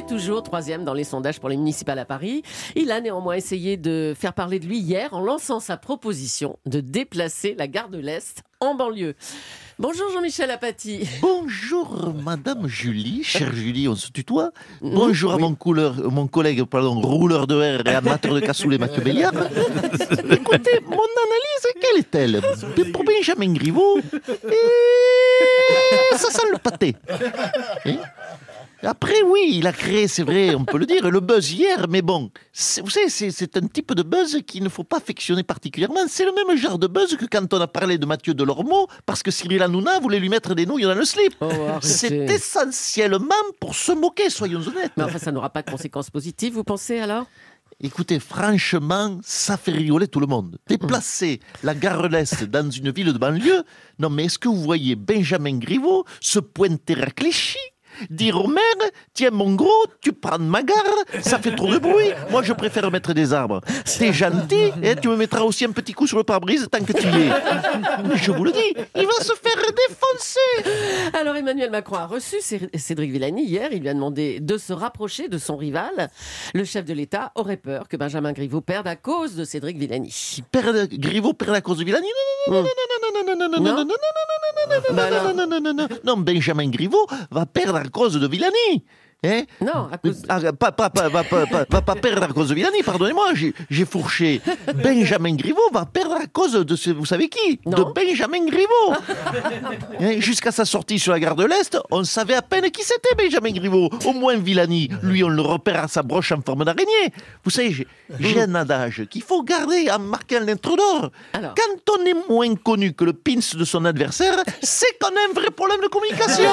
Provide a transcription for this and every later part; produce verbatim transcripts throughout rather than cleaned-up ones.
est toujours troisième dans les sondages pour les municipales à Paris. Il a néanmoins essayé de faire parler de lui hier en lançant sa proposition de déplacer la gare de l'Est en banlieue. Bonjour Jean-Michel Apathy. Bonjour Madame Julie, chère Julie, on se tutoie. Bonjour oui. à mon, couleur, mon collègue pardon, rouleur de R et amateur de cassoulet Mathieu Béliard. Écoutez, mon analyse, quelle est-elle? Pour Benjamin Griveaux, et ça sent le pâté. Et après, oui, il a créé, c'est vrai, on peut le dire, le buzz hier, mais bon, vous savez, c'est, c'est un type de buzz qu'il ne faut pas affectionner particulièrement. C'est le même genre de buzz que quand on a parlé de Mathieu Delormeau, parce que Cyril Hanouna voulait lui mettre des nouilles dans le slip. Oh, c'est essentiellement pour se moquer, soyons honnêtes. Mais enfin, ça n'aura pas de conséquences positives, vous pensez alors ? Écoutez, franchement, ça fait rigoler tout le monde. Déplacer mmh. la gare l'Est dans une ville de banlieue, non mais est-ce que vous voyez Benjamin Griveaux se pointer à Clichy ? Dire au maire, tiens mon gros, tu prends ma gare, ça fait trop de bruit, moi je préfère mettre des arbres. T'es gentil, et tu me mettras aussi un petit coup sur le pare-brise tant que tu y es. Mais je vous le dis, il va se faire défoncer. Alors Emmanuel Macron a reçu Cédric Villani hier, il lui a demandé de se rapprocher de son rival. Le chef de l'État aurait peur que Benjamin Griveaux perde à cause de Cédric Villani. Perde, Griveaux perd à cause de Villani ? Non, non, non, non, non, non, non, non, non, non, non, non, non, non, non, non, non, non, Benjamin Griveaux va perdre à cause de Villani. Hein? Non, à cause... Ah, pas, pas, pas, va, pas, pas, va pas perdre à cause de Villani, pardonnez-moi, j'ai, j'ai fourché. Benjamin Griveaux va perdre à cause de, ce, vous savez qui ? Non. De Benjamin Griveaux. Hein? Jusqu'à sa sortie sur la gare de l'Est, on savait à peine qui c'était Benjamin Griveaux. Au moins Villani, lui on le repère à sa broche en forme d'araignée. Vous savez, j'ai, j'ai un adage qu'il faut garder en marquant l'intro d'or. Alors. Quand on est moins connu que le pins de son adversaire, c'est qu'on a un vrai problème de communication.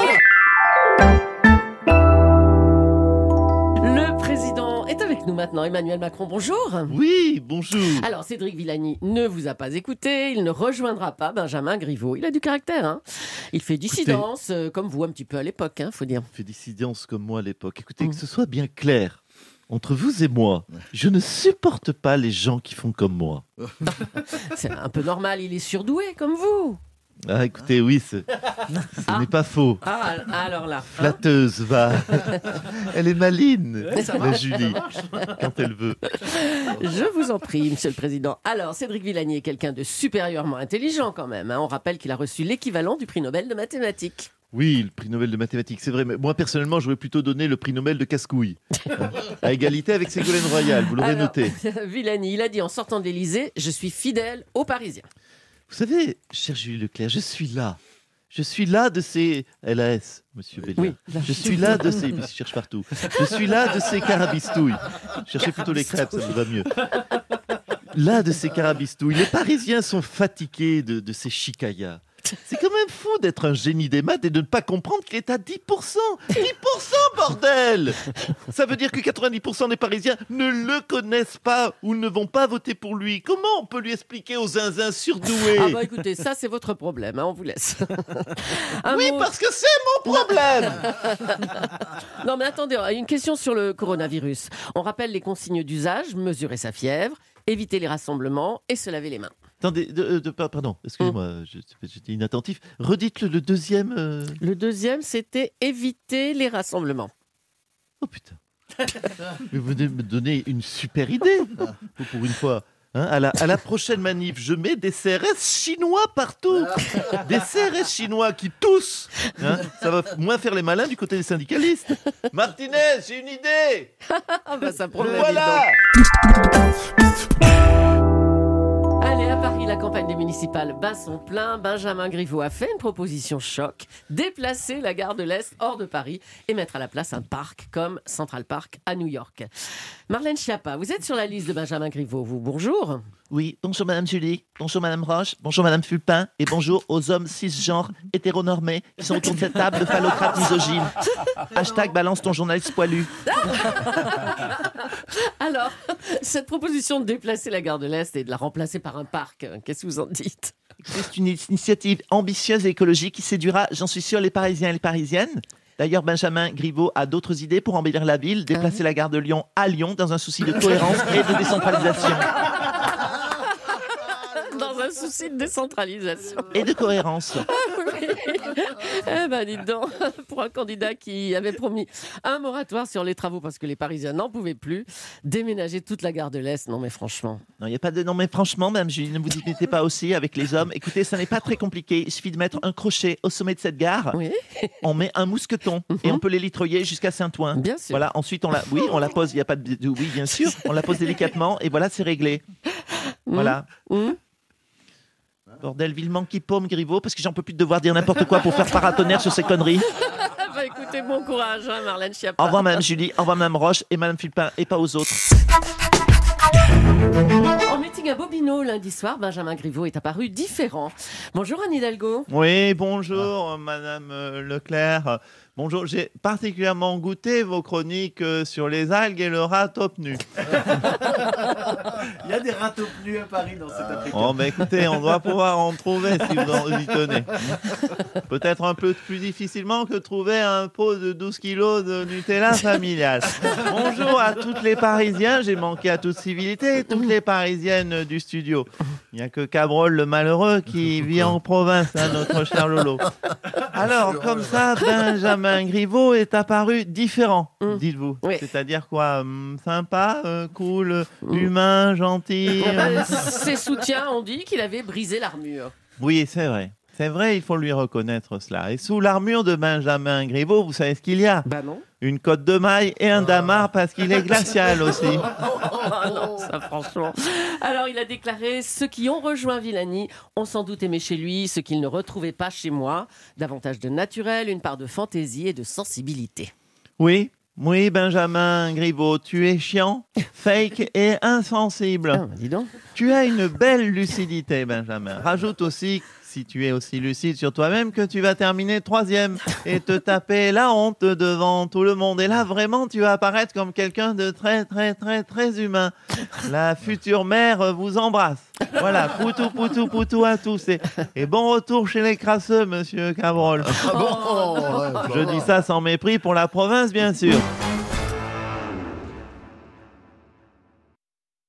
Est avec nous maintenant Emmanuel Macron, bonjour. Oui, bonjour. Alors Cédric Villani ne vous a pas écouté, il ne rejoindra pas Benjamin Griveaux. Il a du caractère, hein. Il fait dissidence, Écoutez, euh, comme vous un petit peu à l'époque, hein, faut dire. Il fait dissidence comme moi à l'époque. Écoutez, mmh. que ce soit bien clair, entre vous et moi, je ne supporte pas les gens qui font comme moi. C'est un peu normal, il est surdoué comme vous. Ah, écoutez, oui, ce, ce ah. n'est pas faux. Ah, alors là. Flatteuse, va. Elle est maline, la Julie, quand elle veut. Je vous en prie, Monsieur le Président. Alors, Cédric Villani est quelqu'un de supérieurement intelligent quand même. Hein. On rappelle qu'il a reçu l'équivalent du prix Nobel de mathématiques. Oui, le prix Nobel de mathématiques, c'est vrai. Mais moi, personnellement, j'aurais plutôt donné le prix Nobel de casse-couilles. À égalité avec Ségolène Royal, vous l'aurez alors, noté. Villani, il a dit en sortant de l'Élysée, je suis fidèle aux Parisiens. Vous savez, cher Julie Leclerc, je suis là. Je suis là de ces L A S, Monsieur Béliard. Oui, là, je suis là de ces... Il se cherche partout. Je suis là de ces carabistouilles. Cherchez plutôt les crêpes, ça vous va mieux. Là de ces carabistouilles. Les Parisiens sont fatigués de, de ces chicayas. C'est quand même fou d'être un génie des maths et de ne pas comprendre qu'il est à dix pour cent. dix pour cent, bordel! Ça veut dire que quatre-vingt-dix pour cent des Parisiens ne le connaissent pas ou ne vont pas voter pour lui. Comment on peut lui expliquer aux zinzins surdoués? Ah bah écoutez, ça c'est votre problème, hein, on vous laisse. oui, mot... parce que c'est mon problème. Non mais attendez, une question sur le coronavirus. On rappelle les consignes d'usage, mesurer sa fièvre, éviter les rassemblements et se laver les mains. Attendez, de, de, pardon, excusez-moi, mmh. j'étais inattentif. Redites le, le deuxième. Euh... Le deuxième, c'était éviter les rassemblements. Oh putain. Mais vous venez de me donner une super idée, pour une fois. Hein, à, la, à la prochaine manif, je mets des C R S chinois partout. Des C R S chinois qui toussent. Hein, ça va moins faire les malins du côté des syndicalistes. Martinez, j'ai une idée. bah, ça promet, voilà. La campagne des municipales bat son plein. Benjamin Griveaux a fait une proposition choc, déplacer la gare de l'Est hors de Paris et mettre à la place un parc comme Central Park à New York. Marlène Schiappa, vous êtes sur la liste de Benjamin Griveaux, vous, bonjour. Oui, bonjour Madame Julie, bonjour Madame Roche, bonjour Madame Fulpin et bonjour aux hommes cisgenres hétéronormés qui sont autour de cette table de phallocrates misogynes. Hashtag balance ton journaliste poilu. Alors, cette proposition de déplacer la gare de l'Est et de la remplacer par un parc, qu'est-ce que vous en dites ? C'est une initiative ambitieuse et écologique qui séduira, j'en suis sûr, les Parisiens et les Parisiennes. D'ailleurs, Benjamin Griveaux a d'autres idées pour embellir la ville, déplacer la gare de Lyon à Lyon dans un souci de cohérence et de décentralisation. Dans un souci de décentralisation. Et de cohérence. Eh ben, dites donc, pour un candidat qui avait promis un moratoire sur les travaux parce que les Parisiens n'en pouvaient plus, déménager toute la gare de l'Est, non mais franchement. Non, il n'y a pas de. Non, mais franchement, Mme Julie, ne vous y mettez pas aussi avec les hommes. Écoutez, ça n'est pas très compliqué. Il suffit de mettre un crochet au sommet de cette gare. Oui. On met un mousqueton et on peut l'élitroyer jusqu'à Saint-Ouen. Bien sûr. Voilà. Ensuite, on la. Oui, on la pose. Il n'y a pas de. Oui, bien sûr. On la pose délicatement et voilà, c'est réglé. Voilà. Mmh. Bordel, vivement qui paume Griveaux, parce que j'en peux plus de devoir dire n'importe quoi pour faire paratonnerre sur ces conneries. Bah écoutez, bon courage, hein, Marlène Schiappa. Au revoir, Mme Julie. Au revoir, Mme Roche et Mme Philpin et pas aux autres. En meeting à Bobino lundi soir, Benjamin Griveaux est apparu différent. Bonjour Anne Hidalgo. Oui, bonjour, Madame euh, Leclerc. Bonjour, j'ai particulièrement goûté vos chroniques euh, sur les algues et le rat top nu. Il y a des rats top nus à Paris dans cette Afrique. Oh, bah écoutez, on doit pouvoir en trouver si vous en y tenez. Peut-être un peu plus difficilement que trouver un pot de douze kilos de Nutella familial. Bonjour à toutes les Parisiens, j'ai manqué à toute civilité, toutes les Parisiennes du studio. Il n'y a que Cabrol le malheureux qui vit en province, hein, notre cher Lolo. Alors, comme ça, Benjamin Griveaux est apparu différent, Mmh. dites-vous. Oui. C'est-à-dire quoi, hum, sympa, euh, cool, humain, gentil. Euh, Ses soutiens ont dit qu'il avait brisé l'armure. Oui, c'est vrai. C'est vrai, il faut lui reconnaître cela. Et sous l'armure de Benjamin Griveaux, vous savez ce qu'il y a ? Bah non. Une côte de maille et un damar parce qu'il est glacial aussi. Ah non, ça franchement. Alors il a déclaré: ceux qui ont rejoint Villani ont sans doute aimé chez lui ce qu'ils ne retrouvaient pas chez moi. Davantage de naturel, une part de fantaisie et de sensibilité. Oui, oui, Benjamin Griveaux, tu es chiant, fake et insensible. Ah, bah dis donc. Tu as une belle lucidité, Benjamin. Rajoute aussi, si tu es aussi lucide sur toi-même, que tu vas terminer troisième et te taper la honte devant tout le monde. Et là, vraiment, tu vas apparaître comme quelqu'un de très, très, très, très humain. La future mère vous embrasse. Voilà, poutou, poutou, poutou à tous. Et, et bon retour chez les crasseux, monsieur Cabrol. Ah bon. Oh, ouais, Je dis ça sans mépris pour la province, bien sûr.